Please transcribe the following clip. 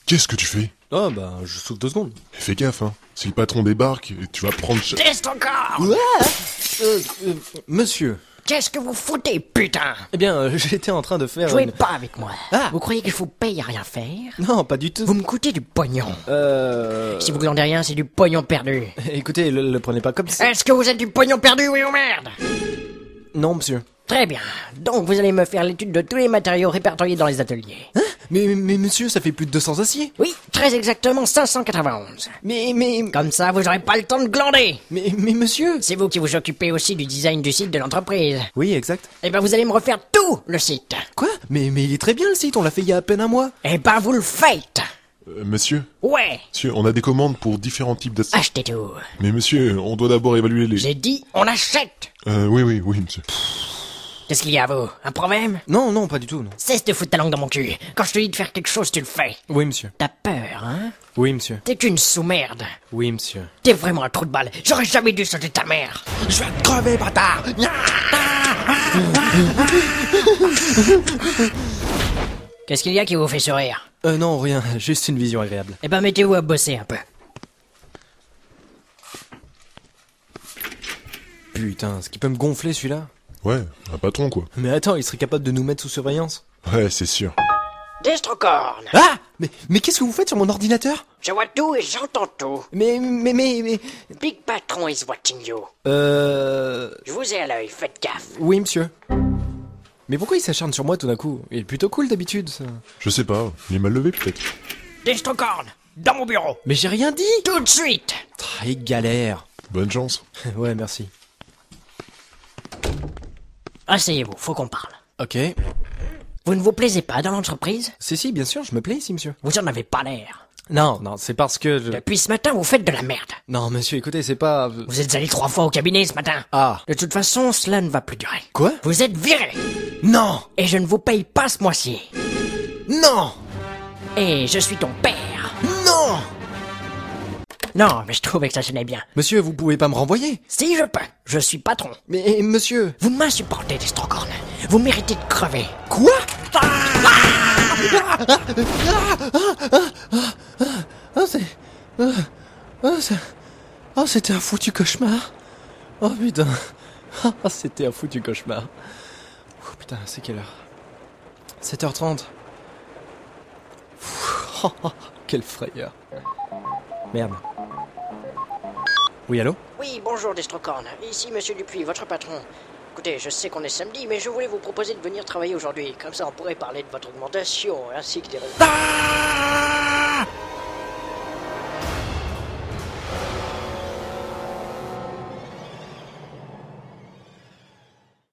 Qu'est-ce que tu fais? Oh bah, je souffle 2 secondes. Fais gaffe, hein. Si le patron débarque, tu vas prendre... Teste encore. Monsieur. Qu'est-ce que vous foutez, putain? Eh bien, j'étais en train de faire Jouez une... pas avec moi. Ah. Vous croyez que je vous paye à rien faire? Non, pas du tout. Vous me coûtez du pognon. Si vous glandez rien, c'est du pognon perdu. Écoutez, le prenez pas comme ça. Est-ce que vous êtes du pognon perdu, oui ou merde? Non, monsieur. Très bien. Donc vous allez me faire l'étude de tous les matériaux répertoriés dans les ateliers. Hein? Mais monsieur, ça fait plus de 200 aciers. Oui, très exactement 591. Mais... Comme ça, vous aurez pas le temps de glander. Mais monsieur... C'est vous qui vous occupez aussi du design du site de l'entreprise. Oui, exact. Eh ben vous allez me refaire tout le site. Quoi? Mais il est très bien le site, on l'a fait il y a à peine un mois. Eh ben vous le faites. Monsieur, Ouais, on a des commandes pour différents types d'aciers. achetez tout. Mais monsieur, on doit d'abord évaluer les... J'ai dit, on achète. Oui, monsieur. Qu'est-ce qu'il y a à vous? Un problème? Non, pas du tout, non. Cesse de foutre ta langue dans mon cul. Quand je te dis de faire quelque chose, tu le fais. Oui, monsieur. T'as peur, hein? Oui, monsieur. T'es qu'une sous-merde. Oui, monsieur. T'es vraiment un trou de balle. J'aurais jamais dû sauter ta mère. Je vais te crever, bâtard! Qu'est-ce qu'il y a qui vous fait sourire? Non, rien, juste une vision agréable. Eh ben mettez-vous à bosser un peu. Putain, ce qui peut me gonfler celui-là. Ouais, un patron, quoi. Mais attends, il serait capable de nous mettre sous surveillance. Ouais, c'est sûr. Destrocorn. Ah! Mais qu'est-ce que vous faites sur mon ordinateur? Je vois tout et j'entends tout. Mais... Big Patron is watching you. Je vous ai à l'œil, faites gaffe. Oui, monsieur. Mais pourquoi il s'acharne sur moi tout d'un coup? Il est plutôt cool d'habitude, ça. Je sais pas, il est mal levé peut-être. Destrocorn, dans mon bureau. Mais j'ai rien dit! Tout de suite. Il galère. Bonne chance. Ouais, merci. Asseyez-vous, faut qu'on parle. Ok. Vous ne vous plaisez pas dans l'entreprise? Si, bien sûr, je me plais ici, monsieur. Vous en avez pas l'air. Non, c'est parce que... Depuis ce matin, vous faites de la merde. Non, monsieur, écoutez, c'est pas... Vous êtes allé 3 fois au cabinet ce matin. Ah. De toute façon, cela ne va plus durer. Quoi? Vous êtes viré. Non! Et je ne vous paye pas ce mois-ci. Non! Et je suis ton père. Non! Non, mais je trouvais que ça sonnait bien. Monsieur, vous pouvez pas me renvoyer? Si je peux, je suis patron. Mais, monsieur... Vous m'insupportez, Destrocorn. Vous méritez de crever. Quoi? C'était un foutu cauchemar. Oh putain. C'était un foutu cauchemar. Oh putain, c'est quelle heure? 7h30. Quelle frayeur. Merde. Oui, allô? Oui, bonjour, Destrocorn. Ici, monsieur Dupuis, votre patron. Écoutez, je sais qu'on est samedi, mais je voulais vous proposer de venir travailler aujourd'hui. Comme ça, on pourrait parler de votre augmentation, ainsi que des...